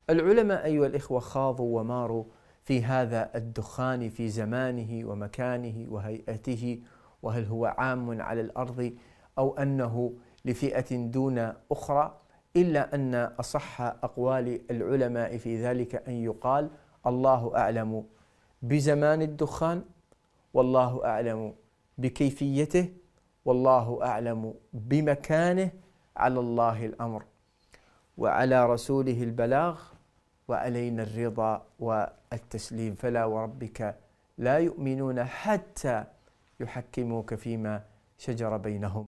العلماء أيها الإخوة خاضوا وماروا في هذا الدخان في زمانه ومكانه وهيئته، وهل هو عام على الأرض أو أنه لفئة دون أخرى، إلا أن أصح أقوال العلماء في ذلك أن يقال: الله أعلم بزمان الدخان، والله أعلم بكيفيته، والله أعلم بمكانه، على الله الأمر وعلى رسوله البلاغ وعلينا الرضا والتسليم. فلا وربك لا يؤمنون حتى يحكموك فيما شجر بينهم.